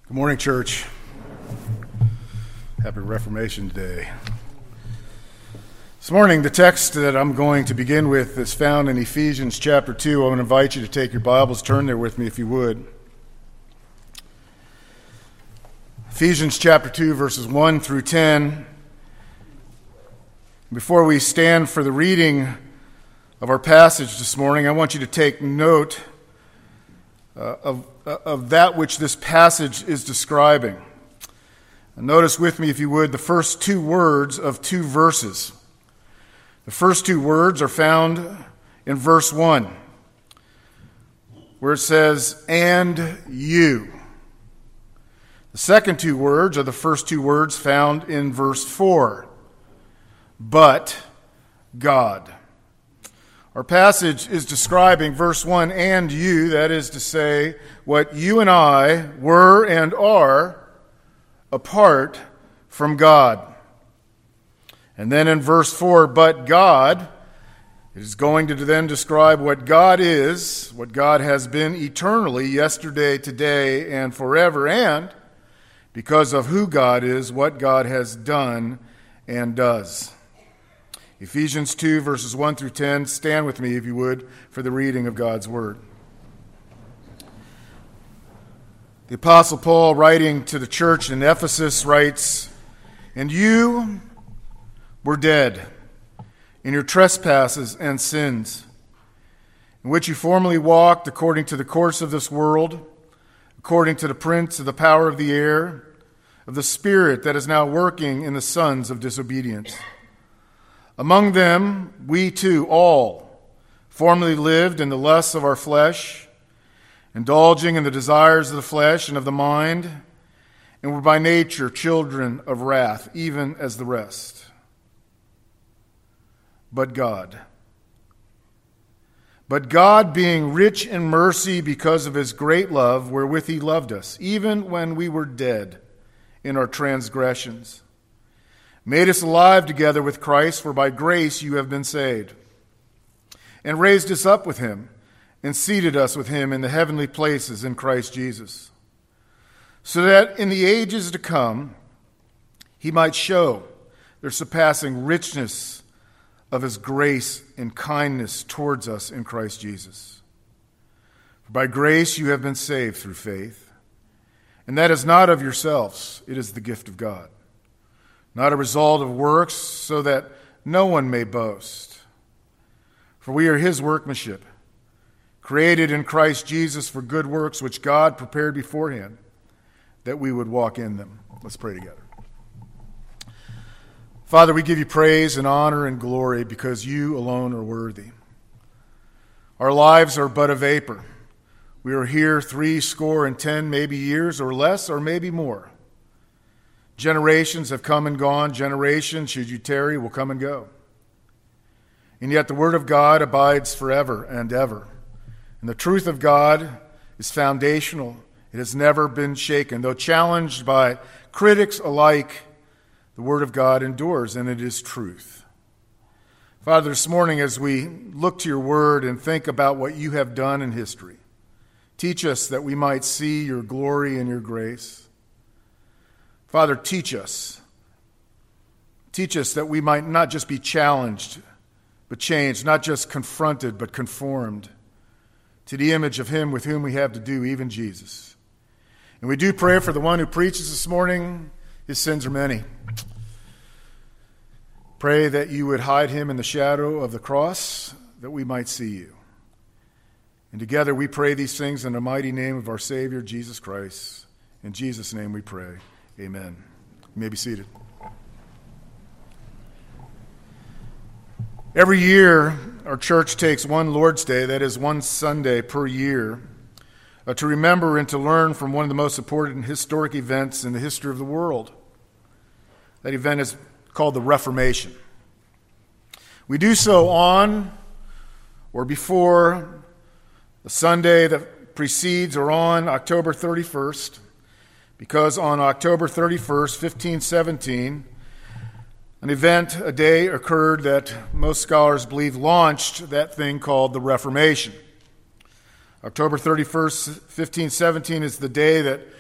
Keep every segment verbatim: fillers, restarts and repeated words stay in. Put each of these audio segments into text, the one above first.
Good morning, church. Happy Reformation Day. This morning, the text that I'm going to begin with is found in Ephesians chapter two. I want to invite you to take your Bibles, turn there with me if you would. Ephesians chapter two, verses one through ten. Before we stand for the reading of our passage this morning, I want you to take note uh, of of that which this passage is describing. And notice with me, if you would, the first two words of two verses. The first two words are found in verse one, where it says, "and you." The second two words are the first two words found in verse four, "but God." Our passage is describing verse one, "and you," that is to say, what you and I were and are apart from God. And then in verse four, "but God," it is going to then describe what God is, what God has been eternally, yesterday, today, and forever, and because of who God is, what God has done and does. Ephesians two, verses one through ten. Stand with me, if you would, for the reading of God's Word. The Apostle Paul, writing to the church in Ephesus, writes, "And you were dead in your trespasses and sins, in which you formerly walked according to the course of this world, according to the prince of the power of the air, of the spirit that is now working in the sons of disobedience. Among them, we too all formerly lived in the lusts of our flesh, indulging in the desires of the flesh and of the mind, and were by nature children of wrath, even as the rest. But God, but God, being rich in mercy because of his great love wherewith he loved us, even when we were dead in our transgressions, made us alive together with Christ, for by grace you have been saved, and raised us up with him, and seated us with him in the heavenly places in Christ Jesus, so that in the ages to come he might show the surpassing richness of his grace and kindness towards us in Christ Jesus. For by grace you have been saved through faith, and that is not of yourselves, it is the gift of God, not a result of works, so that no one may boast. For we are his workmanship, created in Christ Jesus for good works, which God prepared beforehand, that we would walk in them." Let's pray together. Father, we give you praise and honor and glory because you alone are worthy. Our lives are but a vapor. We are here three score and ten, maybe years or less, or maybe more. Generations have come and gone. Generations, should you tarry, will come and go. And yet the word of God abides forever and ever. And the truth of God is foundational. It has never been shaken. Though challenged by critics alike, the word of God endures, and it is truth. Father, this morning as we look to your word and think about what you have done in history, teach us that we might see your glory and your grace. Father, teach us. Teach us that we might not just be challenged, but changed, not just confronted, but conformed to the image of him with whom we have to do, even Jesus. And we do pray for the one who preaches this morning. His sins are many. Pray that you would hide him in the shadow of the cross, that we might see you. And together we pray these things in the mighty name of our Savior, Jesus Christ. In Jesus' name we pray. Amen. You may be seated. Every year, our church takes one Lord's Day, that is one Sunday per year, uh, to remember and to learn from one of the most important historic events in the history of the world. That event is called the Reformation. We do so on or before the Sunday that precedes or on October thirty-first, because on October thirty-first, fifteen seventeen, an event, a day occurred that most scholars believe launched that thing called the Reformation. October thirty-first, fifteen seventeen is the day that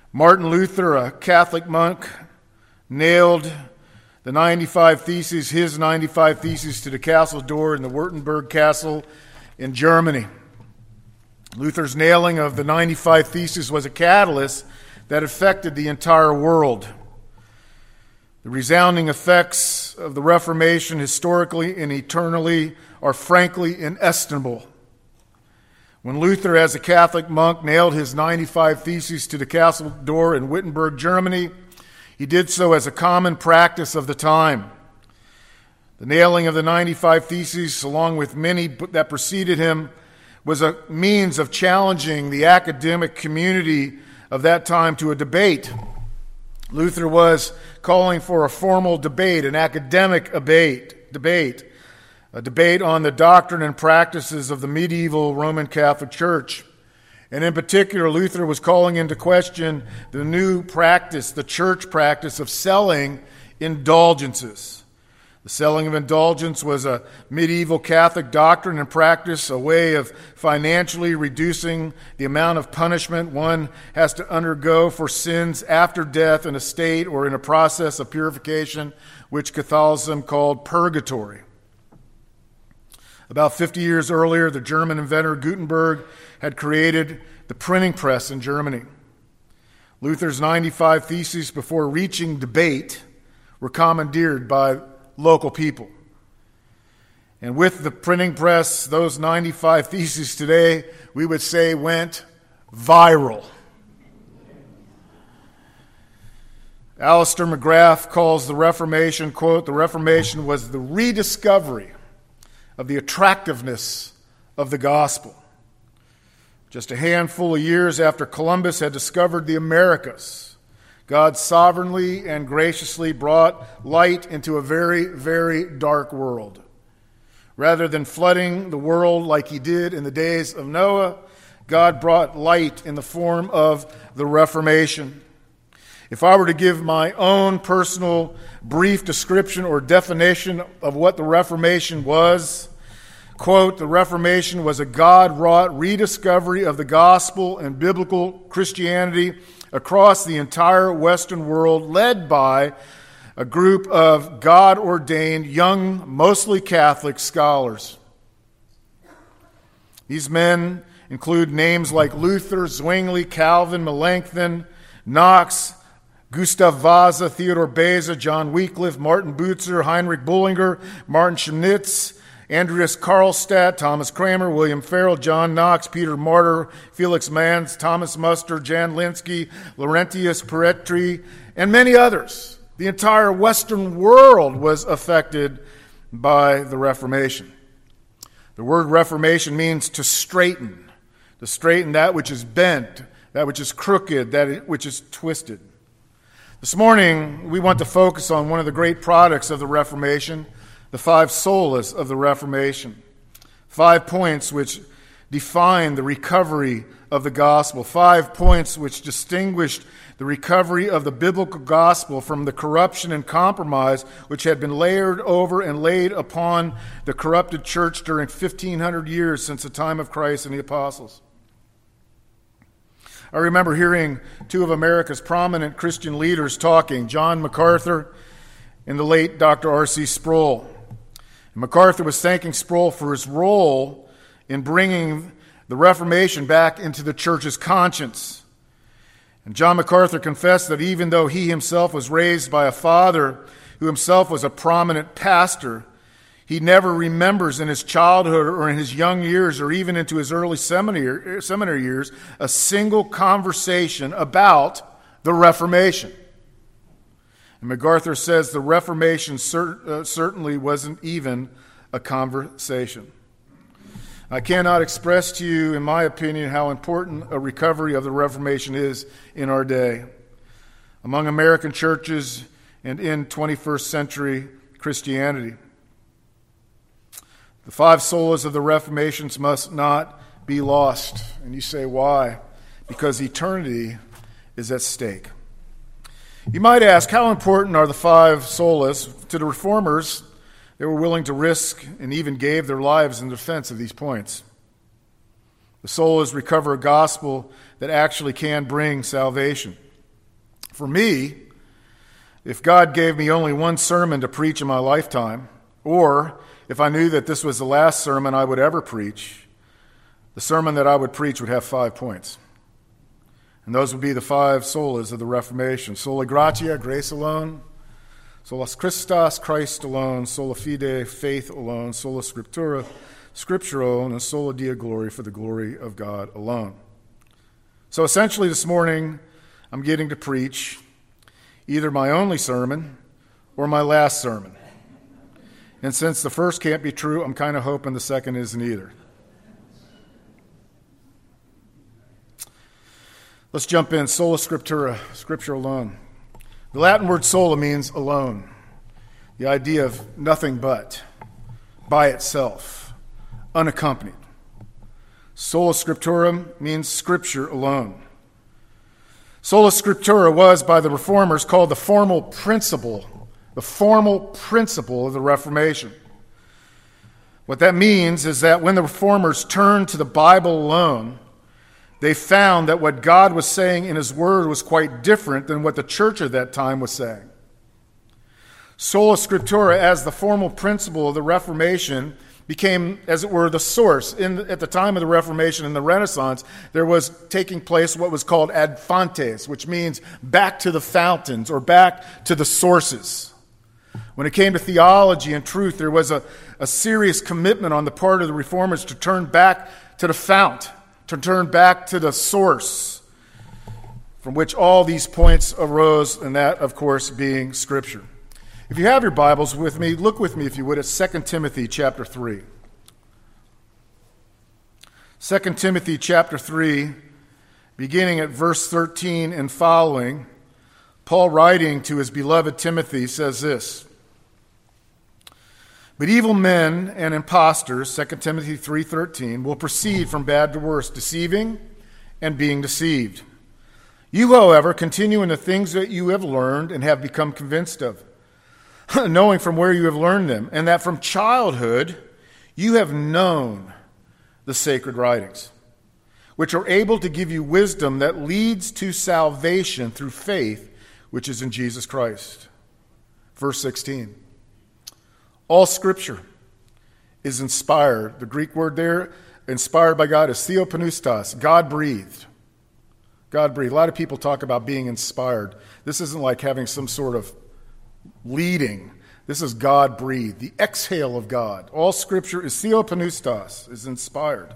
Martin Luther, a Catholic monk, nailed the ninety-five Theses, his ninety-five Theses, to the castle door in the Württemberg Castle in Germany. Luther's nailing of the ninety-five Theses was a catalyst that affected the entire world. The resounding effects of the Reformation, historically and eternally, are frankly inestimable. When Luther, as a Catholic monk, nailed his ninety-five Theses to the castle door in Wittenberg, Germany, he did so as a common practice of the time. The nailing of the ninety-five Theses, along with many that preceded him, was a means of challenging the academic community of that time to a debate. Luther was calling for a formal debate, an academic debate, debate, a debate on the doctrine and practices of the medieval Roman Catholic Church. And in particular, Luther was calling into question the new practice, the church practice of selling indulgences. The selling of indulgence was a medieval Catholic doctrine and practice, a way of financially reducing the amount of punishment one has to undergo for sins after death in a state or in a process of purification, which Catholicism called purgatory. About fifty years earlier, the German inventor Gutenberg had created the printing press in Germany. Luther's ninety-five Theses, before reaching debate, were commandeered by local people. And with the printing press, those ninety-five Theses today, we would say, went viral. Alistair McGrath calls the Reformation, quote, "The Reformation was the rediscovery of the attractiveness of the gospel." Just a handful of years after Columbus had discovered the Americas, God sovereignly and graciously brought light into a very, very dark world. Rather than flooding the world like he did in the days of Noah, God brought light in the form of the Reformation. If I were to give my own personal brief description or definition of what the Reformation was, quote, "The Reformation was a God-wrought rediscovery of the gospel and biblical Christianity across the entire Western world, led by a group of God-ordained, young, mostly Catholic scholars." These men include names like Luther, Zwingli, Calvin, Melanchthon, Knox, Gustav Vasa, Theodore Beza, John Wycliffe, Martin Bucer, Heinrich Bullinger, Martin Schmitz, Andreas Karlstadt, Thomas Cramer, William Farel, John Knox, Peter Martyr, Felix Manz, Thomas Muster, Jan Linsky, Laurentius Peretri, and many others. The entire Western world was affected by the Reformation. The word Reformation means to straighten, to straighten that which is bent, that which is crooked, that which is twisted. This morning, we want to focus on one of the great products of the Reformation, the five solas of the Reformation. Five points which define the recovery of the gospel. Five points which distinguished the recovery of the biblical gospel from the corruption and compromise which had been layered over and laid upon the corrupted church during fifteen hundred years since the time of Christ and the apostles. I remember hearing two of America's prominent Christian leaders talking, John MacArthur and the late Doctor R C Sproul. And MacArthur was thanking Sproul for his role in bringing the Reformation back into the church's conscience. And John MacArthur confessed that even though he himself was raised by a father who himself was a prominent pastor, he never remembers in his childhood or in his young years or even into his early seminary, seminary years a single conversation about the Reformation. And MacArthur says the Reformation cer- uh, certainly wasn't even a conversation. I cannot express to you, in my opinion, how important a recovery of the Reformation is in our day, among American churches and in twenty-first century Christianity. The five solas of the Reformation must not be lost. And you say, why? Because eternity is at stake. You might ask, how important are the five solas to the reformers? They were willing to risk and even gave their lives in defense of these points. The solas recover a gospel that actually can bring salvation. For me, if God gave me only one sermon to preach in my lifetime, or if I knew that this was the last sermon I would ever preach, the sermon that I would preach would have five points. And those would be the five solas of the Reformation. Sola gratia, grace alone. Solus Christus, Christ alone. Sola fide, faith alone. Sola scriptura, scripture alone. And sola deo glory, for the glory of God alone. So essentially this morning, I'm getting to preach either my only sermon or my last sermon. And since the first can't be true, I'm kind of hoping the second isn't either. Let's jump in. Sola scriptura, scripture alone. The Latin word sola means alone. The idea of nothing but, by itself, unaccompanied. Sola scriptura means scripture alone. Sola scriptura was, by the Reformers, called the formal principle, the formal principle of the Reformation. What that means is that when the Reformers turned to the Bible alone, they found that what God was saying in His Word was quite different than what the church at that time was saying. Sola Scriptura, as the formal principle of the Reformation, became, as it were, the source. In the, at the time of the Reformation and the Renaissance, there was taking place what was called ad fontes, which means back to the fountains or back to the sources. When it came to theology and truth, there was a, a serious commitment on the part of the Reformers to turn back to the fount, to turn back to the source from which all these points arose, and that, of course, being Scripture. If you have your Bibles with me, look with me, if you would, at Second Timothy chapter three. Second Timothy chapter three, beginning at verse thirteen and following, Paul, writing to his beloved Timothy, says this: "But evil men and impostors," Second Timothy three thirteen, "will proceed from bad to worse, deceiving and being deceived. You, however, continue in the things that you have learned and have become convinced of, knowing from where you have learned them, and that from childhood you have known the sacred writings, which are able to give you wisdom that leads to salvation through faith, which is in Jesus Christ." Verse sixteen. All Scripture is inspired. The Greek word there, inspired by God, is theopneustos, God-breathed. God-breathed. A lot of people talk about being inspired. This isn't like having some sort of leading. This is God-breathed, the exhale of God. All Scripture is theopneustos, is inspired,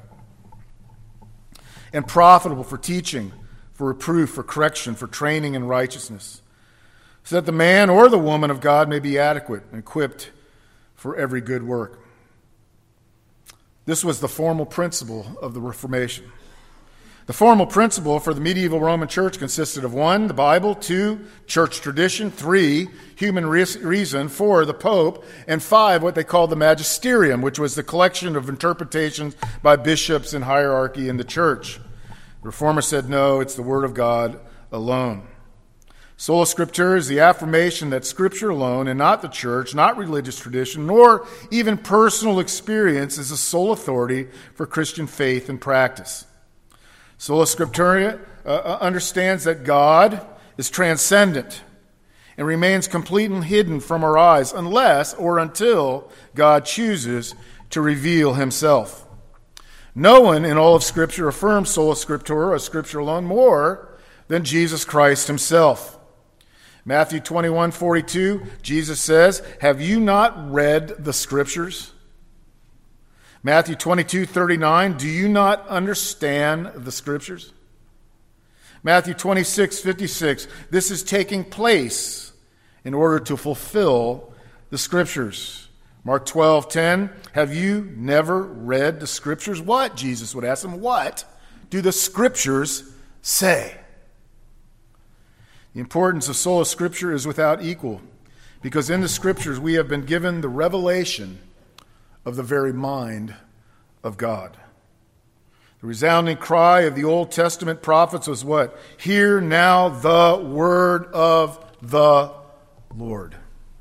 and profitable for teaching, for reproof, for correction, for training in righteousness, so that the man or the woman of God may be adequate and equipped for every good work. This was the formal principle of the Reformation. The formal principle for the medieval Roman Church consisted of one, the Bible; two, church tradition; three, human reason; four, the Pope; and five, what they called the magisterium, which was the collection of interpretations by bishops and hierarchy in the church. The Reformers said, no, it's the Word of God alone. Sola Scriptura is the affirmation that Scripture alone, and not the church, not religious tradition, nor even personal experience, is the sole authority for Christian faith and practice. Sola Scriptura uh, understands that God is transcendent and remains complete and hidden from our eyes unless or until God chooses to reveal Himself. No one in all of Scripture affirms Sola Scriptura, or Scripture alone, more than Jesus Christ Himself. Matthew twenty-one forty-two, Jesus says, "Have you not read the Scriptures?" Matthew twenty-two thirty-nine, "Do you not understand the Scriptures?" Matthew twenty-six fifty-six, this is taking place in order to fulfill the Scriptures. Mark twelve ten, "Have you never read the Scriptures?" What? Jesus would ask them, what do the Scriptures say? The importance of sola Scriptura is without equal, because in the Scriptures we have been given the revelation of the very mind of God. The resounding cry of the Old Testament prophets was what? Hear now the word of the Lord.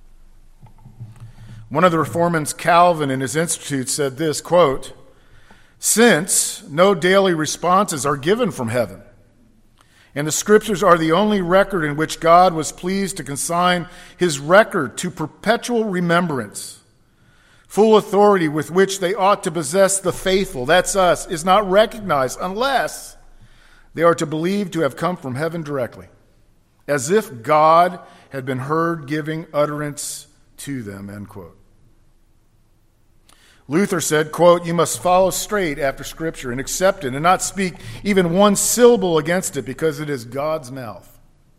One of the Reformers, Calvin, in his Institute said this, quote, "Since no daily responses are given from heaven, And the Scriptures are the only record in which God was pleased to consign his record to perpetual remembrance. Full authority with which they ought to possess the faithful, that's us, is not recognized unless they are to believe to have come from heaven directly, as if God had been heard giving utterance to them, end quote. Luther said, quote, "You must follow straight after Scripture and accept it and not speak even one syllable against it because it is God's mouth."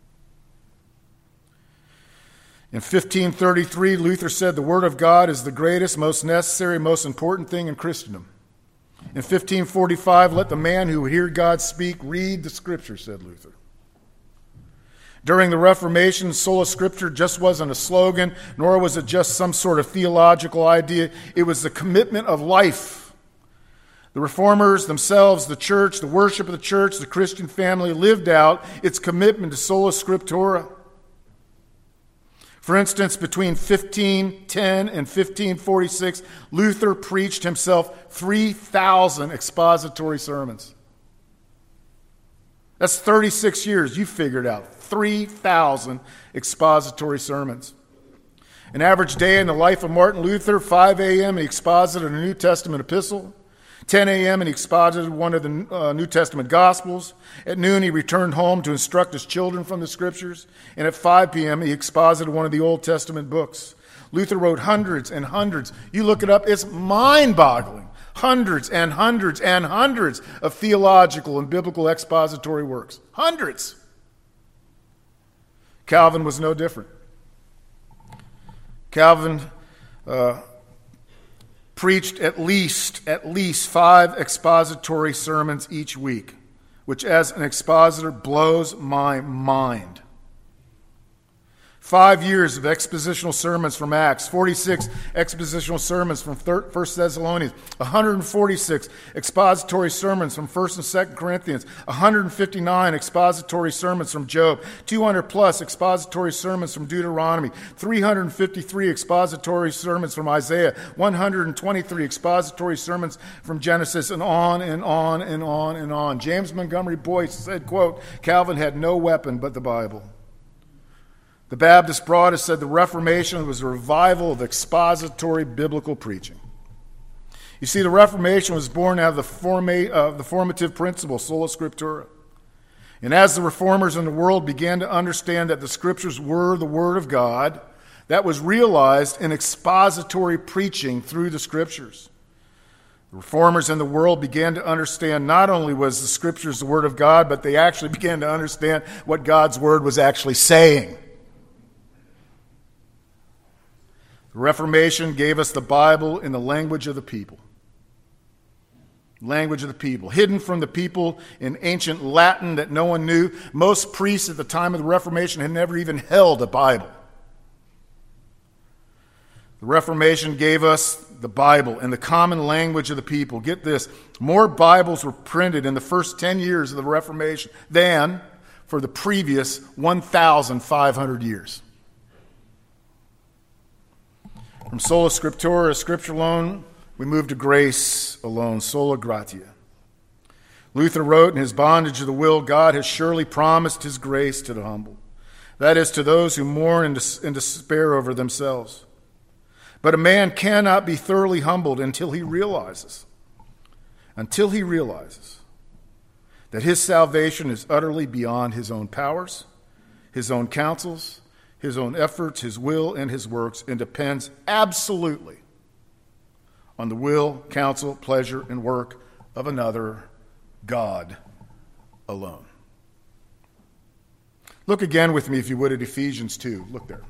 In fifteen thirty-three, Luther said the Word of God is the greatest, most necessary, most important thing in Christendom. In fifteen forty-five, let the man who hear God speak read the Scripture, said Luther. During the Reformation, sola scriptura just wasn't a slogan, nor was it just some sort of theological idea. It was the commitment of life. The Reformers themselves, the church, the worship of the church, the Christian family lived out its commitment to sola scriptura. For instance, between fifteen ten and fifteen forty-six, Luther preached himself three thousand expository sermons. That's thirty-six years. You figured out. three thousand expository sermons. An average day in the life of Martin Luther, five a.m. he exposited a New Testament epistle. ten a.m. and he exposited one of the uh, New Testament Gospels. At noon he returned home to instruct his children from the Scriptures. And at five p.m. he exposited one of the Old Testament books. Luther wrote hundreds and hundreds. You look it up, it's mind-boggling. Hundreds and hundreds and hundreds of theological and biblical expository works. Hundreds. Calvin was no different. Calvin uh, preached at least, at least five expository sermons each week, which as an expositor blows my mind. Five years of expositional sermons from Acts, forty-six expositional sermons from First Thessalonians, one hundred forty-six expository sermons from First and Second Corinthians, one hundred fifty-nine expository sermons from Job, two hundred plus expository sermons from Deuteronomy, three hundred fifty-three expository sermons from Isaiah, one hundred twenty-three expository sermons from Genesis, and on and on and on and on. James Montgomery Boyce said, quote, "Calvin had no weapon but the Bible." The Baptist Broad has said the Reformation was a revival of expository biblical preaching. You see, the Reformation was born out of the, forma- uh, the formative principle, sola scriptura. And as the reformers in the world began to understand that the Scriptures were the Word of God, that was realized in expository preaching through the Scriptures. The reformers in the world began to understand not only was the Scriptures the Word of God, but they actually began to understand what God's Word was actually saying. The Reformation gave us the Bible in the language of the people. Language of the people. Hidden from the people in ancient Latin that no one knew. Most priests at the time of the Reformation had never even held a Bible. The Reformation gave us the Bible in the common language of the people. Get this, more Bibles were printed in the first ten years of the Reformation than for the previous one thousand five hundred years. From sola scriptura, Scripture alone, we move to grace alone, sola gratia. Luther wrote, in his bondage of the will, God has surely promised his grace to the humble. That is, to those who mourn and despair over themselves. But a man cannot be thoroughly humbled until he realizes, until he realizes that his salvation is utterly beyond his own powers, his own counsels, his own efforts, his will, and his works, and depends absolutely on the will, counsel, pleasure, and work of another, God alone. Look again with me, if you would, at Ephesians two. Look there.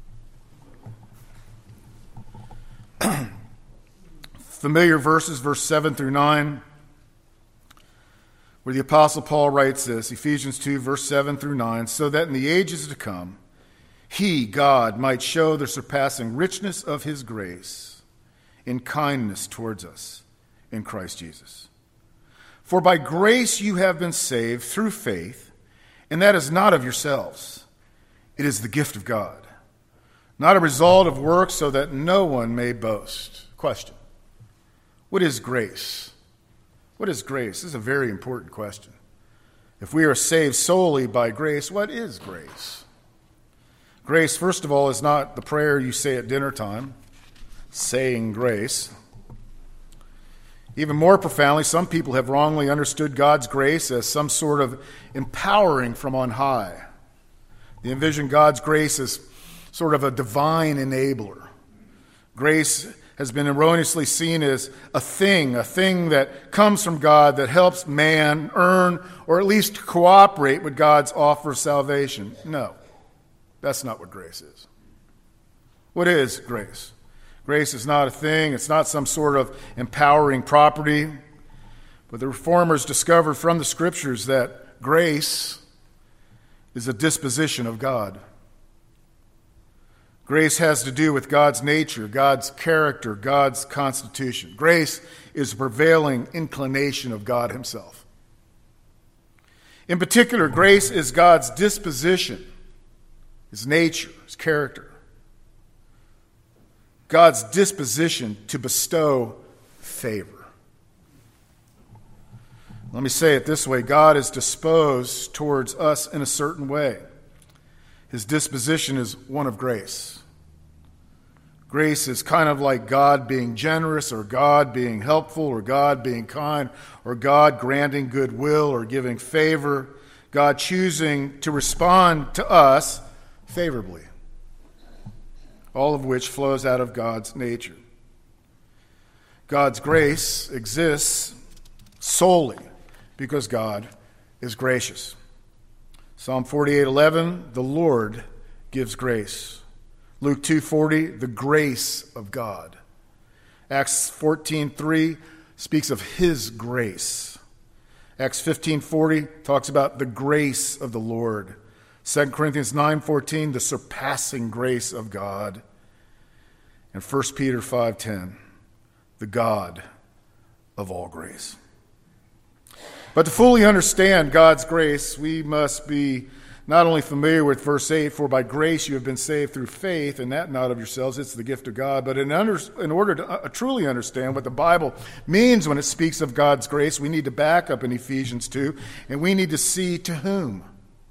Familiar verses, verse seven through nine, where the Apostle Paul writes this, Ephesians two, verse seven through nine, so that in the ages to come, he, God, might show the surpassing richness of his grace in kindness towards us in Christ Jesus. For by grace you have been saved through faith, and that is not of yourselves. It is the gift of God, not a result of works, so that no one may boast. Question. What is grace? What is grace? This is a very important question. If we are saved solely by grace, what is grace? Grace, first of all, is not the prayer you say at dinner time, saying grace. Even more profoundly, some people have wrongly understood God's grace as some sort of empowering from on high. They envision God's grace as sort of a divine enabler. Grace has been erroneously seen as a thing, a thing that comes from God that helps man earn or at least cooperate with God's offer of salvation. No, that's not what grace is. What is grace? Grace is not a thing. It's not some sort of empowering property. But the Reformers discovered from the Scriptures that grace is a disposition of God. Grace has to do with God's nature, God's character, God's constitution. Grace is a prevailing inclination of God himself. In particular, grace is God's disposition, his nature, his character. God's disposition to bestow favor. Let me say it this way. God is disposed towards us in a certain way. His disposition is one of grace. Grace is kind of like God being generous, or God being helpful, or God being kind, or God granting goodwill or giving favor, God choosing to respond to us favorably, all of which flows out of God's nature. God's grace exists solely because God is gracious. Psalm forty-eight eleven, the Lord gives grace. Luke two forty, the grace of God. Acts fourteen three speaks of his grace. Acts fifteen forty talks about the grace of the Lord. Second Corinthians nine fourteen, the surpassing grace of God. And First Peter five ten, the God of all grace. But to fully understand God's grace, we must be not only familiar with verse eight, for by grace you have been saved through faith, and that not of yourselves, it's the gift of God. But in, under, in order to uh, truly understand what the Bible means when it speaks of God's grace, we need to back up in Ephesians two, and we need to see to whom.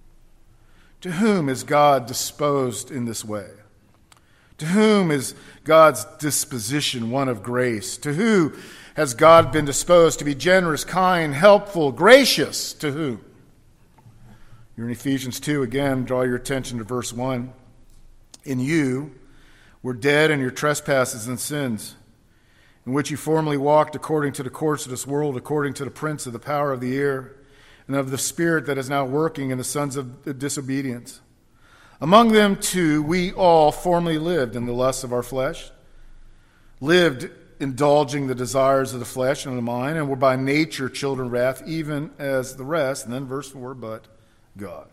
To whom is God disposed in this way? To whom is God's disposition one of grace? To who has God been disposed to be generous, kind, helpful, gracious? To whom? You're in Ephesians two again. Draw your attention to verse one. In you were dead in your trespasses and sins, in which you formerly walked according to the course of this world, according to the prince of the power of the air, and of the spirit that is now working in the sons of disobedience. Among them too we all formerly lived in the lusts of our flesh, lived indulging the desires of the flesh and of the mind, and were by nature children of wrath, even as the rest. And then verse four, but God.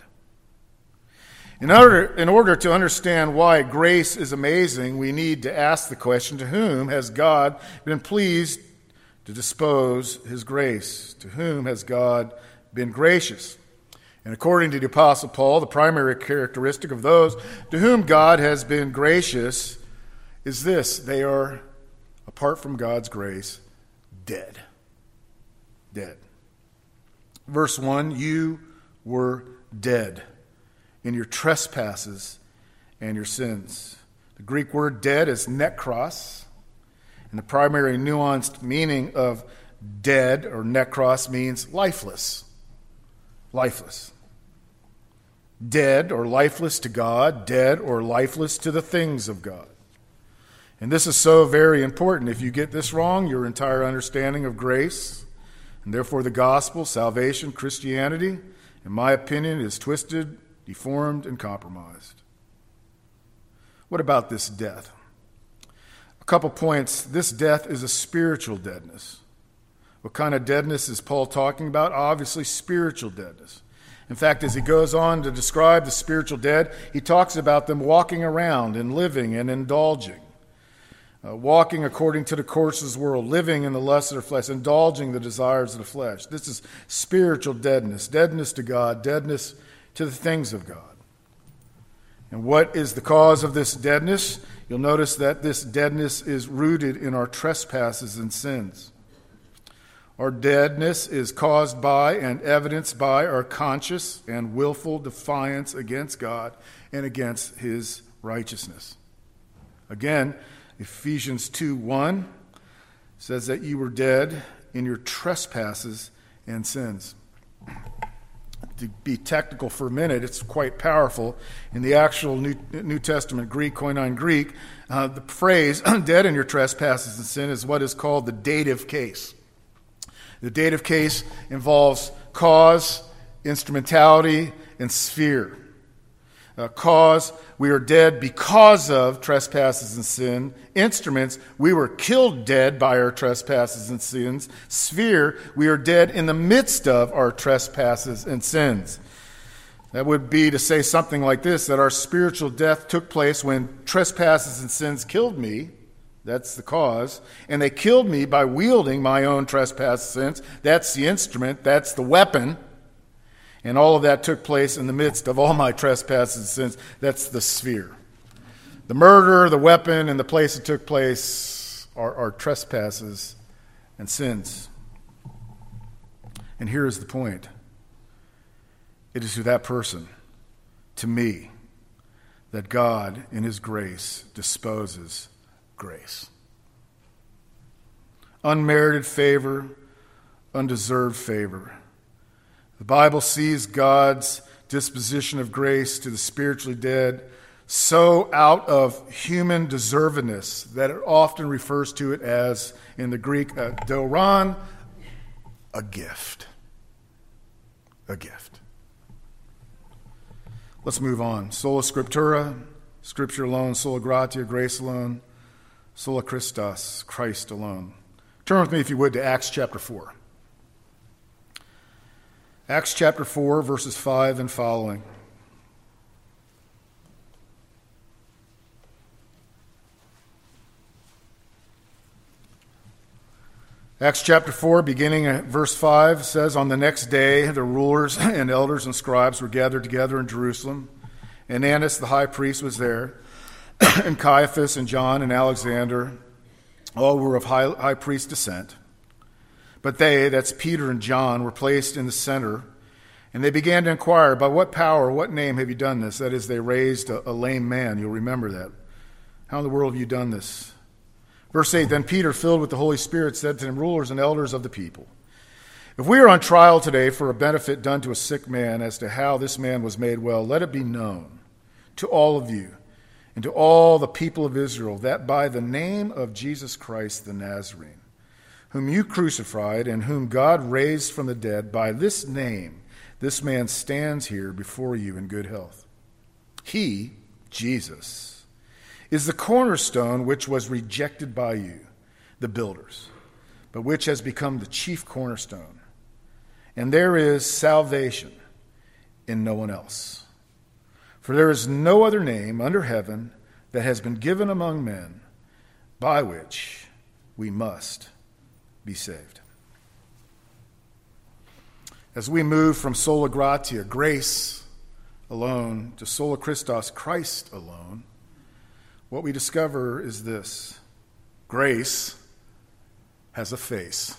In order, in order to understand why grace is amazing, we need to ask the question, to whom has God been pleased to dispose his grace? To whom has God been gracious? And according to the Apostle Paul, the primary characteristic of those to whom God has been gracious is this: they are, apart from God's grace, dead. Dead. Verse one, you were dead in your trespasses and your sins. The Greek word dead is nekros, and the primary nuanced meaning of dead or nekros means lifeless. Lifeless. Dead or lifeless to God, dead or lifeless to the things of God. And this is so very important. If you get this wrong, your entire understanding of grace, and therefore the gospel, salvation, Christianity, in my opinion, is twisted, deformed, and compromised. What about this death? A couple points. This death is a spiritual deadness. What kind of deadness is Paul talking about? Obviously, spiritual deadness. In fact, as he goes on to describe the spiritual dead, he talks about them walking around and living and indulging. Uh, walking according to the course of this world, living in the lusts of the flesh, indulging the desires of the flesh. This is spiritual deadness, deadness to God, deadness to the things of God. And what is the cause of this deadness? You'll notice that this deadness is rooted in our trespasses and sins. Our deadness is caused by and evidenced by our conscious and willful defiance against God and against his righteousness. Again, Ephesians two one says that you were dead in your trespasses and sins. To be technical for a minute, it's quite powerful. In the actual New, New Testament Greek, Koine Greek, uh, the phrase dead in your trespasses and sin is what is called the dative case. The dative case involves cause, instrumentality, and sphere. Uh, cause, we are dead because of trespasses and sin. Instruments, we were killed dead by our trespasses and sins. Sphere, we are dead in the midst of our trespasses and sins. That would be to say something like this, that our spiritual death took place when trespasses and sins killed me. That's the cause. And they killed me by wielding my own trespasses and sins. That's the instrument. That's the weapon. And all of that took place in the midst of all my trespasses and sins. That's the sphere. The murder, the weapon, and the place it took place are, are trespasses and sins. And here is the point. It is to that person, to me, that God, in his grace, disposes grace. Unmerited favor, undeserved favor. The Bible sees God's disposition of grace to the spiritually dead so out of human deservedness that it often refers to it as, in the Greek, a doron, a gift. A gift. Let's move on. Sola Scriptura, Scripture alone. Sola Gratia, grace alone. Sola Christus, Christ alone. Turn with me, if you would, to Acts chapter four. Acts chapter four, verses five and following. Acts chapter four, beginning at verse five, says, On the next day, the rulers and elders and scribes were gathered together in Jerusalem, and Annas the high priest was there, and Caiaphas and John and Alexander, all were of high, high priest descent. But they, that's Peter and John, were placed in the center, and they began to inquire, By what power, what name have you done this? That is, they raised a, a lame man. You'll remember that. How in the world have you done this? Verse eight, Then Peter, filled with the Holy Spirit, said to them, Rulers and elders of the people, if we are on trial today for a benefit done to a sick man as to how this man was made well, let it be known to all of you and to all the people of Israel that by the name of Jesus Christ the Nazarene, whom you crucified and whom God raised from the dead, by this name this man stands here before you in good health. He, Jesus, is the cornerstone which was rejected by you, the builders, but which has become the chief cornerstone. And there is salvation in no one else. For there is no other name under heaven that has been given among men by which we must be saved. As we move from sola gratia, grace alone, to sola Christus, Christ alone, what we discover is this: grace has a face,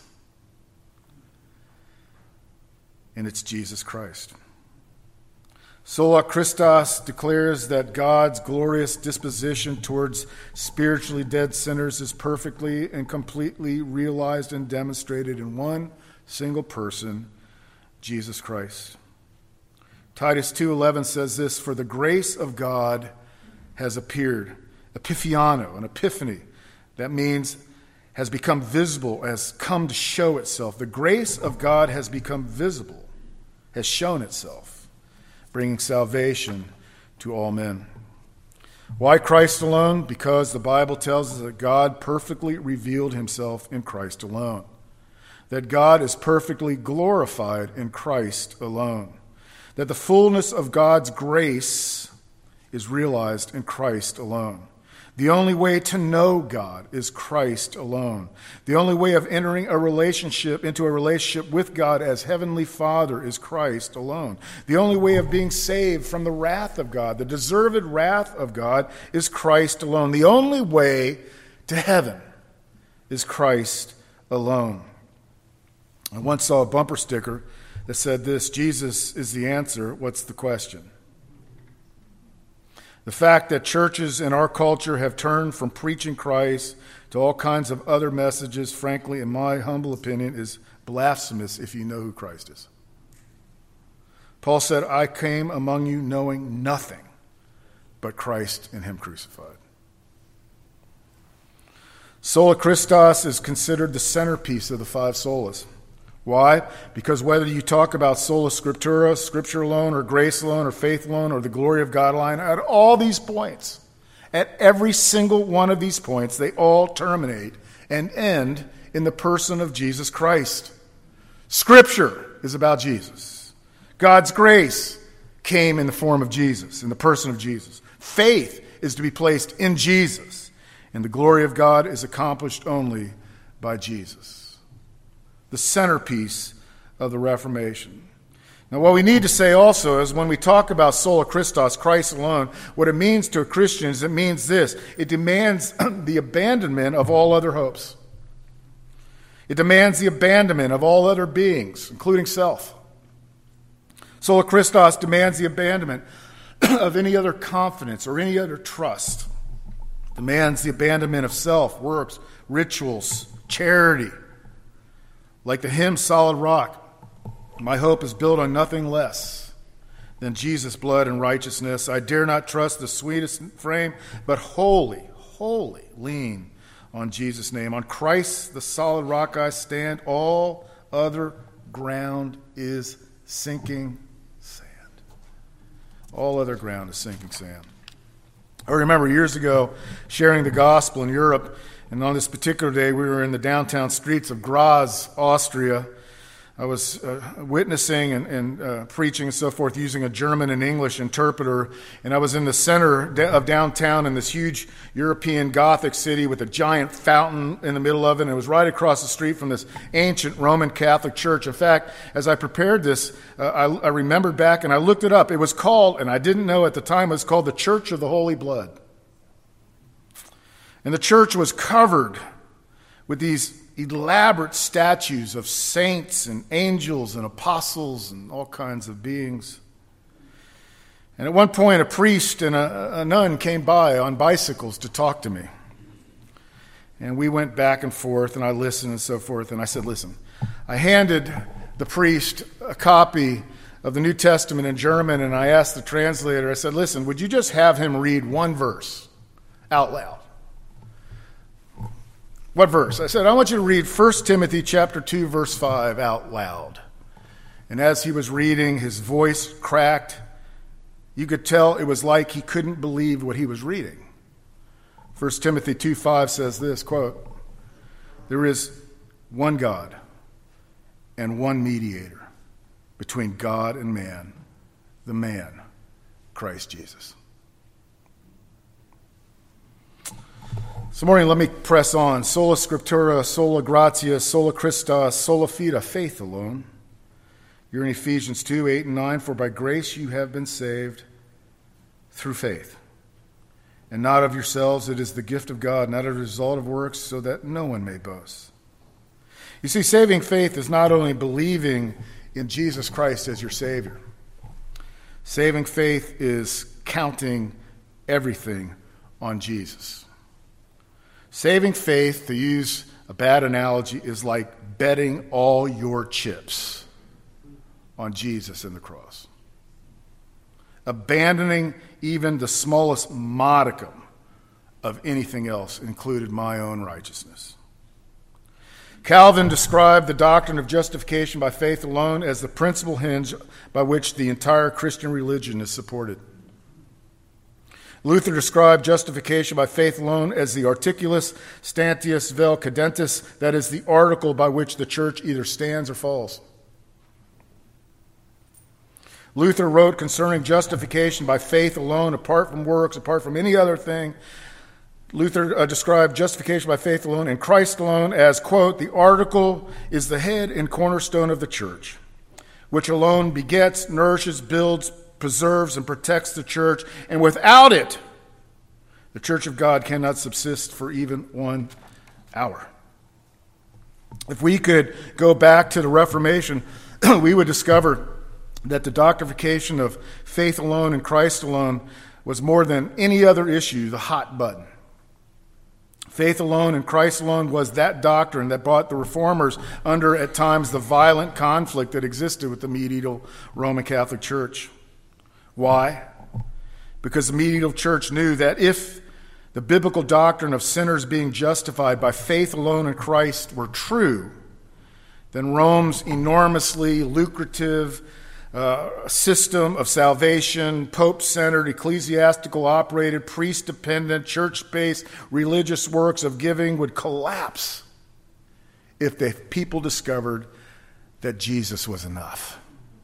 and it's Jesus Christ. Sola Christus declares that God's glorious disposition towards spiritually dead sinners is perfectly and completely realized and demonstrated in one single person, Jesus Christ. Titus two eleven says this, For the grace of God has appeared. Epiphiano, an epiphany. That means has become visible, has come to show itself. The grace of God has become visible, has shown itself, bringing salvation to all men. Why Christ alone? Because the Bible tells us that God perfectly revealed himself in Christ alone. That God is perfectly glorified in Christ alone. That the fullness of God's grace is realized in Christ alone. The only way to know God is Christ alone. The only way of entering a relationship, into a relationship with God as Heavenly Father is Christ alone. The only way of being saved from the wrath of God, the deserved wrath of God, is Christ alone. The only way to heaven is Christ alone. I once saw a bumper sticker that said this: Jesus is the answer, what's the question? The fact that churches in our culture have turned from preaching Christ to all kinds of other messages, frankly, in my humble opinion, is blasphemous if you know who Christ is. Paul said, I came among you knowing nothing but Christ and him crucified. Sola Christus is considered the centerpiece of the five solas. Why? Because whether you talk about sola scriptura, scripture alone, or grace alone, or faith alone, or the glory of God alone, at all these points, at every single one of these points, they all terminate and end in the person of Jesus Christ. Scripture is about Jesus. God's grace came in the form of Jesus, in the person of Jesus. Faith is to be placed in Jesus, and the glory of God is accomplished only by Jesus. The centerpiece of the Reformation. Now, what we need to say also is when we talk about sola Christus, Christ alone, what it means to a Christian is it means this: it demands the abandonment of all other hopes. It demands the abandonment of all other beings, including self. Sola Christus demands the abandonment of any other confidence or any other trust. It demands the abandonment of self, works, rituals, charity. Like the hymn, Solid Rock, my hope is built on nothing less than Jesus' blood and righteousness. I dare not trust the sweetest frame, but wholly, wholly lean on Jesus' name. On Christ, the solid rock I stand. All other ground is sinking sand. All other ground is sinking sand. I remember years ago sharing the gospel in Europe, and on this particular day, we were in the downtown streets of Graz, Austria. I was uh, witnessing and, and uh, preaching and so forth using a German and English interpreter, and I was in the center of downtown in this huge European Gothic city with a giant fountain in the middle of it, and it was right across the street from this ancient Roman Catholic church. In fact, as I prepared this, uh, I, I remembered back and I looked it up. It was called, and I didn't know at the time, it was called the Church of the Holy Blood. And the church was covered with these elaborate statues of saints and angels and apostles and all kinds of beings. And at one point, a priest and a, a nun came by on bicycles to talk to me. And we went back and forth, and I listened and so forth. And I said, listen, I handed the priest a copy of the New Testament in German, and I asked the translator, I said, listen, would you just have him read one verse out loud? What verse? I said, I want you to read First Timothy chapter two, verse five out loud. And as he was reading, his voice cracked. You could tell it was like he couldn't believe what he was reading. First Timothy two five says this, quote, there is one God and one mediator between God and man, the man, Christ Jesus. This morning, let me press on. Sola Scriptura, sola gratia, sola Christus, sola fide, faith alone. You're in Ephesians two, eight and nine. For by grace you have been saved through faith. And not of yourselves, it is the gift of God, not a result of works, so that no one may boast. You see, saving faith is not only believing in Jesus Christ as your Savior. Saving faith is counting everything on Jesus. Saving faith, to use a bad analogy, is like betting all your chips on Jesus and the cross. Abandoning even the smallest modicum of anything else, included my own righteousness. Calvin described the doctrine of justification by faith alone as the principal hinge by which the entire Christian religion is supported. Luther described justification by faith alone as the articulus stantius vel cadentis, that is, the article by which the church either stands or falls. Luther wrote concerning justification by faith alone, apart from works, apart from any other thing. Luther uh, described justification by faith alone and Christ alone as, quote, the article is the head and cornerstone of the church, which alone begets, nourishes, builds, preserves, and protects the church, and without it, the church of God cannot subsist for even one hour. If we could go back to the Reformation, we would discover that the doctrification of faith alone and Christ alone was more than any other issue the hot button. Faith alone and Christ alone was that doctrine that brought the reformers under, at times, the violent conflict that existed with the medieval Roman Catholic Church. Why? Because the medieval church knew that if the biblical doctrine of sinners being justified by faith alone in Christ were true, then Rome's enormously lucrative uh, system of salvation, pope-centered, ecclesiastical-operated, priest-dependent, church-based religious works of giving would collapse if the people discovered that Jesus was enough.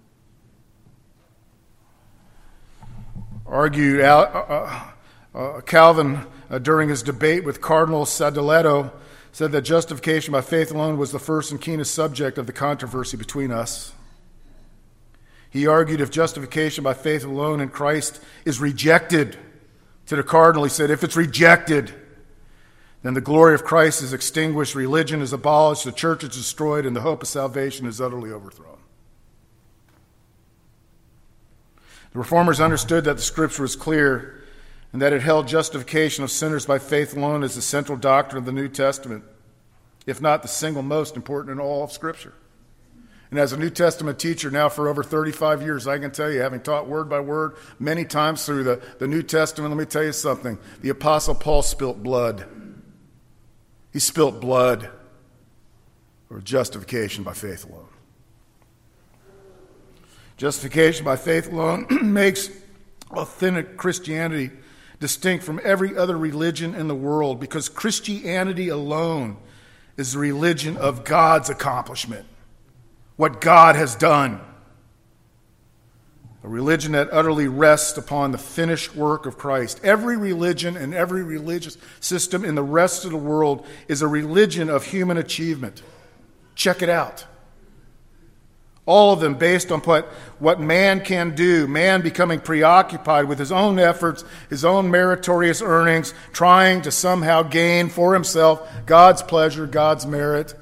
Argued out, uh, uh, Calvin, uh, during his debate with Cardinal Sadoleto, said that justification by faith alone was the first and keenest subject of the controversy between us. He argued if justification by faith alone in Christ is rejected, to the cardinal, he said, if it's rejected, then the glory of Christ is extinguished, religion is abolished, the church is destroyed, and the hope of salvation is utterly overthrown. The Reformers understood that the Scripture was clear and that it held justification of sinners by faith alone as the central doctrine of the New Testament, if not the single most important in all of Scripture. And as a New Testament teacher now for over thirty-five years, I can tell you, having taught word by word many times through the, the New Testament, let me tell you something. The Apostle Paul spilt blood. He spilt blood for justification by faith alone. Justification by faith alone makes authentic Christianity distinct from every other religion in the world, because Christianity alone is the religion of God's accomplishment, what God has done. A religion that utterly rests upon the finished work of Christ. Every religion and every religious system in the rest of the world is a religion of human achievement. Check it out. All of them based on what, what man can do, man becoming preoccupied with his own efforts, his own meritorious earnings, trying to somehow gain for himself God's pleasure, God's merit.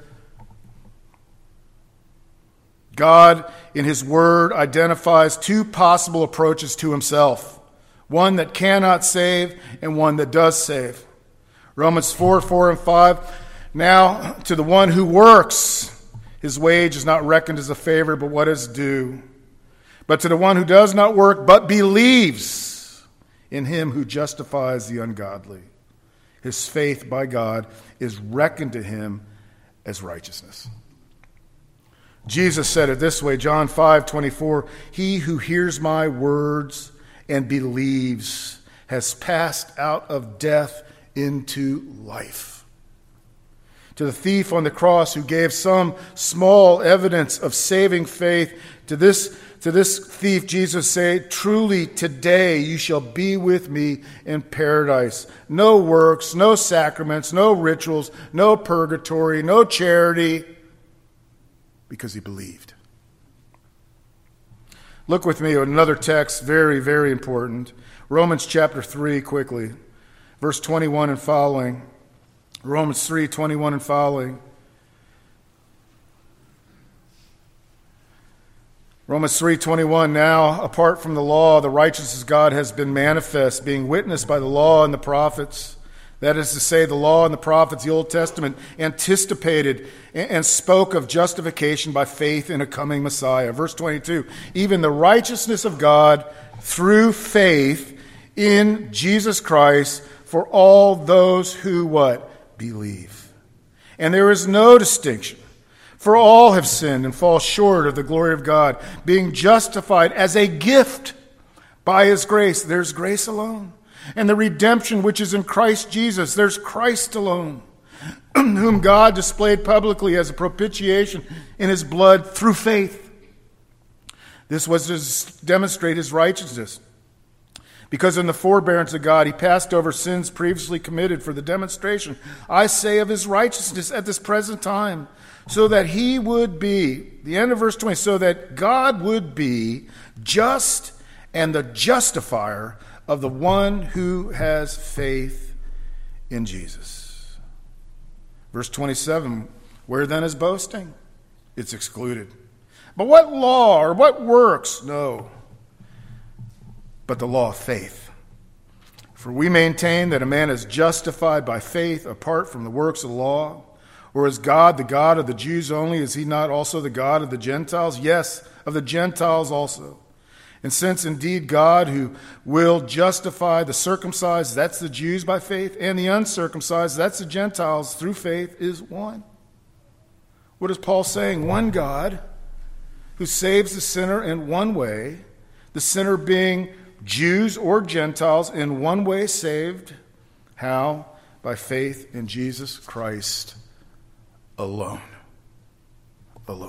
God, in His Word, identifies two possible approaches to Himself, one that cannot save and one that does save. Romans four, four and five, now to the one who works, his wage is not reckoned as a favor, but what is due. But to the one who does not work, but believes in Him who justifies the ungodly, his faith by God is reckoned to him as righteousness. Jesus said it this way, John five, twenty-four, he who hears my words and believes has passed out of death into life. To the thief on the cross who gave some small evidence of saving faith, to this, to this thief Jesus said, truly today you shall be with me in paradise. No works, no sacraments, no rituals, no purgatory, no charity, because he believed. Look with me at another text, very, very important. Romans chapter three, quickly. Verse twenty-one and following. Romans three, twenty-one and following. Romans three, twenty-one, now, apart from the law, the righteousness of God has been manifest, being witnessed by the law and the prophets. That is to say, the law and the prophets, the Old Testament, anticipated and spoke of justification by faith in a coming Messiah. Verse twenty-two, even the righteousness of God through faith in Jesus Christ for all those who, what? Believe. And there is no distinction, for all have sinned and fall short of the glory of God, being justified as a gift by His grace. There's grace alone. And the redemption which is in Christ Jesus, there's Christ alone, whom God displayed publicly as a propitiation in His blood through faith. This was to demonstrate His righteousness, because in the forbearance of God He passed over sins previously committed for the demonstration, I say, of His righteousness at this present time, so that He would be, the end of verse twenty, so that God would be just and the justifier of the one who has faith in Jesus. Verse twenty-seven, Where then is boasting? It's excluded. But what law or what works? No, but the law of faith. For we maintain that a man is justified by faith apart from the works of the law. Or is God the God of the Jews only? Is he not also the God of the Gentiles? Yes, of the Gentiles also. And since indeed God who will justify the circumcised, that's the Jews by faith, and the uncircumcised, that's the Gentiles through faith, is one. What is Paul saying? One God who saves the sinner in one way, the sinner being Jews or Gentiles in one way saved. How? By faith in Jesus Christ alone. Alone.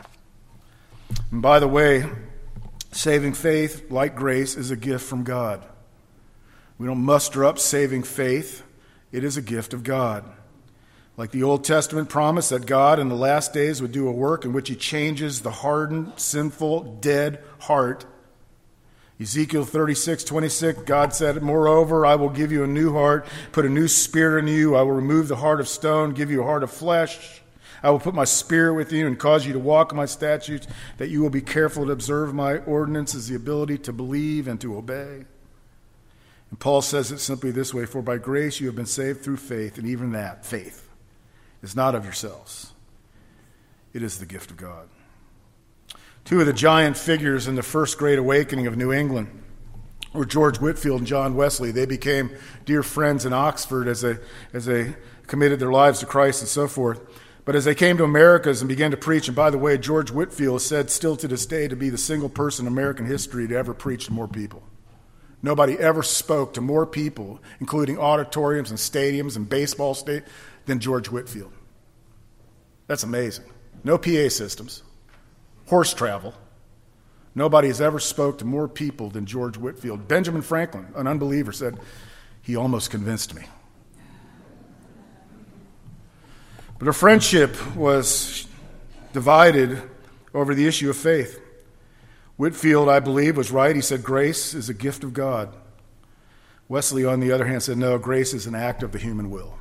And by the way, saving faith, like grace, is a gift from God. We don't muster up saving faith. It is a gift of God. Like the Old Testament promise that God in the last days would do a work in which he changes the hardened, sinful, dead heart. Ezekiel thirty-six twenty-six, God said, moreover, I will give you a new heart, put a new spirit in you. I will remove the heart of stone, give you a heart of flesh. I will put my spirit with you and cause you to walk in my statutes, that you will be careful to observe my ordinances, the ability to believe and to obey. And Paul says it simply this way, for by grace you have been saved through faith, and even that, faith, is not of yourselves. It is the gift of God. Two of the giant figures in the first great awakening of New England were George Whitefield and John Wesley. They became dear friends in Oxford as they, as they committed their lives to Christ and so forth. But as they came to Americas and began to preach, and by the way, George Whitefield is said still to this day to be the single person in American history to ever preach to more people. Nobody ever spoke to more people, including auditoriums and stadiums and baseball stadiums, than George Whitefield. That's amazing. No P A systems. Horse travel. Nobody has ever spoke to more people than George Whitefield. Benjamin Franklin, an unbeliever, said, he almost convinced me. But our friendship was divided over the issue of faith. Whitefield, I believe, was right. He said grace is a gift of God. Wesley, on the other hand, said no, grace is an act of the human will.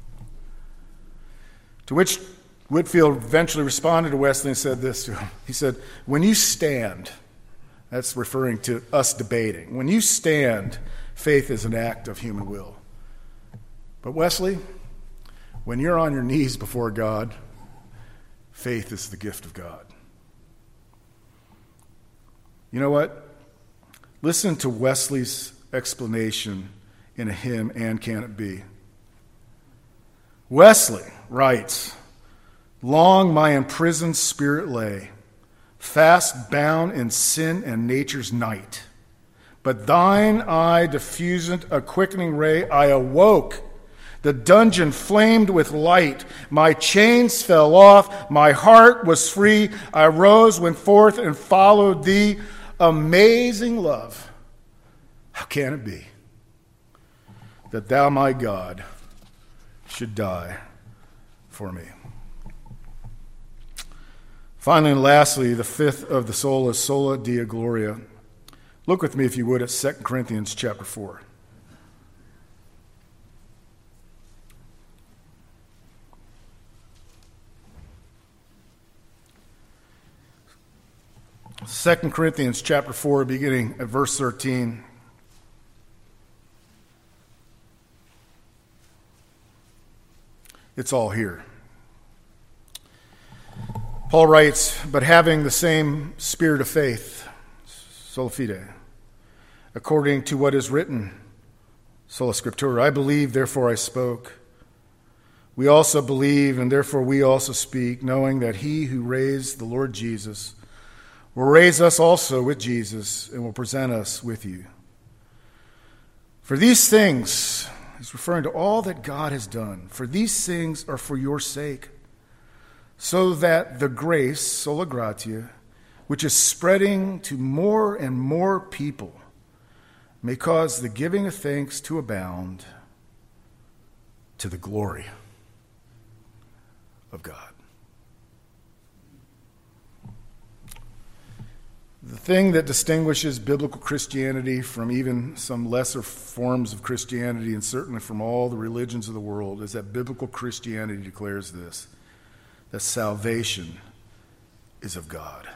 To which Whitefield eventually responded to Wesley and said this to him. He said, when you stand, that's referring to us debating, when you stand, faith is an act of human will. But Wesley, when you're on your knees before God, faith is the gift of God. You know what? Listen to Wesley's explanation in a hymn, And Can It Be? Wesley writes, long my imprisoned spirit lay, fast bound in sin and nature's night. But thine eye diffusent a quickening ray, I awoke. The dungeon flamed with light. My chains fell off. My heart was free. I rose, went forth, and followed thee. Amazing love. How can it be that thou, my God, should die for me? Finally and lastly, the fifth of the sola, sola dea gloria. Look with me, if you would, at Second Corinthians chapter four. Second Corinthians chapter four, beginning at verse thirteen. It's all here. Paul writes, but having the same spirit of faith, sola fide, according to what is written, sola scriptura, I believe, therefore I spoke. We also believe, and therefore we also speak, knowing that he who raised the Lord Jesus will raise us also with Jesus and will present us with you. For these things, he's referring to all that God has done, for these things are for your sake, so that the grace, sola gratia, which is spreading to more and more people, may cause the giving of thanks to abound to the glory of God. The thing that distinguishes biblical Christianity from even some lesser forms of Christianity, and certainly from all the religions of the world, is that biblical Christianity declares this: that salvation is of God.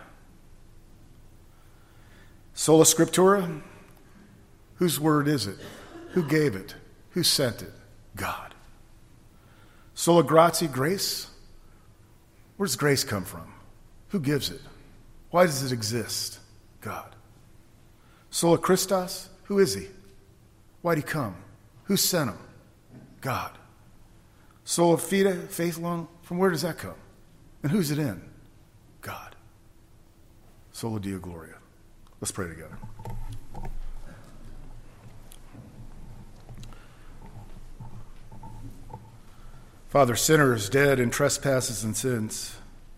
Sola Scriptura, whose word is it? Who gave it? Who sent it? God. Sola Gratia, grace? Where does grace come from? Who gives it? Why does it exist? God. Sola Christus, who is he? Why'd he come? Who sent him? God. Sola Fide, faith alone, from where does that come? And who's it in? God. Sola Deo Gloria. Let's pray together. Father, sinners dead in trespasses and sins,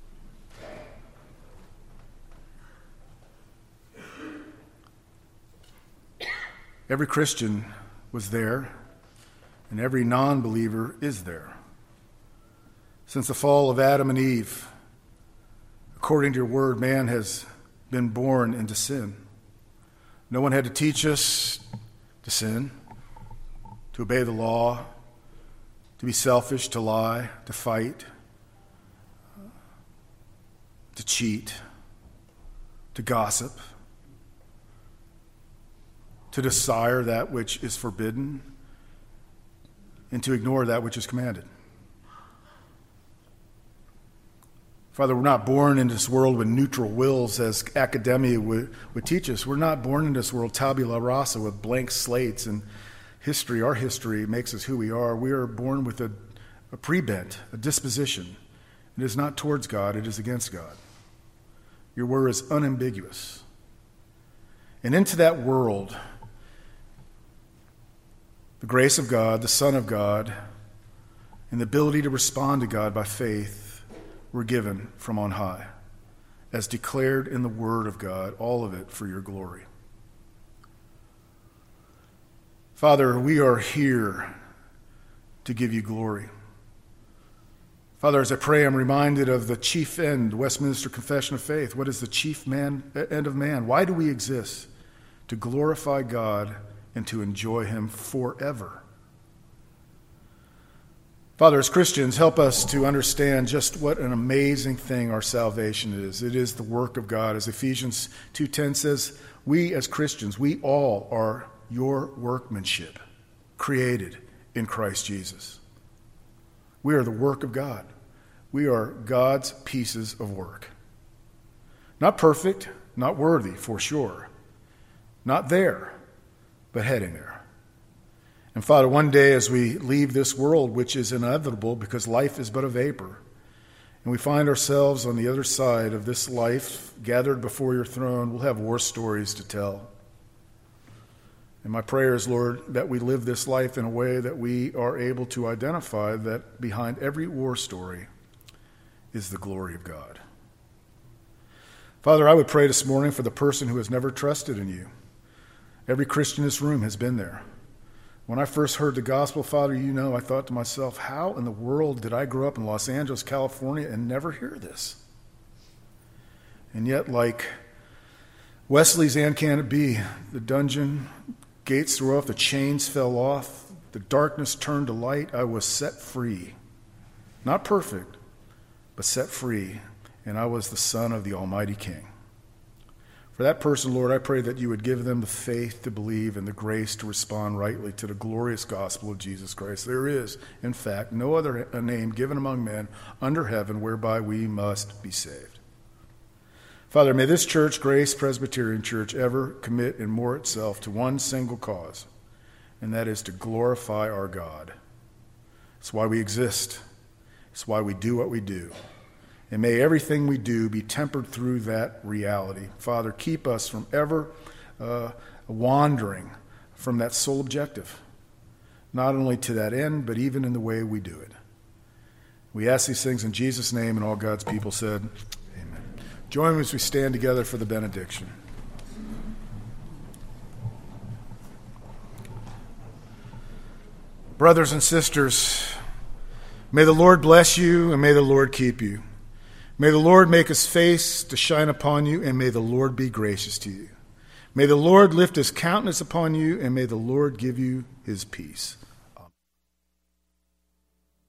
every Christian was there, and every non-believer is there. Since the fall of Adam and Eve, according to your word, man has been born into sin. No one had to teach us to sin, to obey the law, to be selfish, to lie, to fight, to cheat, to gossip, to desire that which is forbidden, and to ignore that which is commanded. Father, we're not born in this world with neutral wills, as academia would, would teach us. We're not born in this world tabula rasa with blank slates and history. Our history makes us who we are. We are born with a, a prebent, a disposition. It is not towards God, it is against God. Your word is unambiguous. And into that world, the grace of God, the Son of God, and the ability to respond to God by faith were given from on high, as declared in the Word of God, all of it for your glory. Father, we are here to give you glory. Father, as I pray, I'm reminded of the chief end, Westminster Confession of Faith. What is the chief man, end of man? Why do we exist? To glorify God and to enjoy him forever. Father, as Christians, help us to understand just what an amazing thing our salvation is. It is the work of God. As Ephesians two ten says, we as Christians, we all are your workmanship, created in Christ Jesus. We are the work of God. We are God's pieces of work. Not perfect, not worthy, for sure. Not there, but heading there. And Father, one day as we leave this world, which is inevitable because life is but a vapor, and we find ourselves on the other side of this life, gathered before your throne, we'll have war stories to tell. And my prayer is, Lord, that we live this life in a way that we are able to identify that behind every war story is the glory of God. Father, I would pray this morning for the person who has never trusted in you. Every Christian in this room has been there. When I first heard the gospel, Father, you know, I thought to myself, how in the world did I grow up in Los Angeles, California, and never hear this? And yet, like Wesley's And Can It Be, the dungeon gates threw off, the chains fell off, the darkness turned to light, I was set free. Not perfect, but set free, and I was the son of the Almighty King. For that person, Lord, I pray that you would give them the faith to believe and the grace to respond rightly to the glorious gospel of Jesus Christ. There is, in fact, no other name given among men under heaven whereby we must be saved. Father, may this church, Grace Presbyterian Church, ever commit and moor itself to one single cause, and that is to glorify our God. It's why we exist. It's why we do what we do. And may everything we do be tempered through that reality. Father, keep us from ever uh, wandering from that sole objective, not only to that end, but even in the way we do it. We ask these things in Jesus' name, and all God's people said, amen. Join me as we stand together for the benediction. Brothers and sisters, may the Lord bless you, and may the Lord keep you. May the Lord make his face to shine upon you, and may the Lord be gracious to you. May the Lord lift his countenance upon you, and may the Lord give you his peace.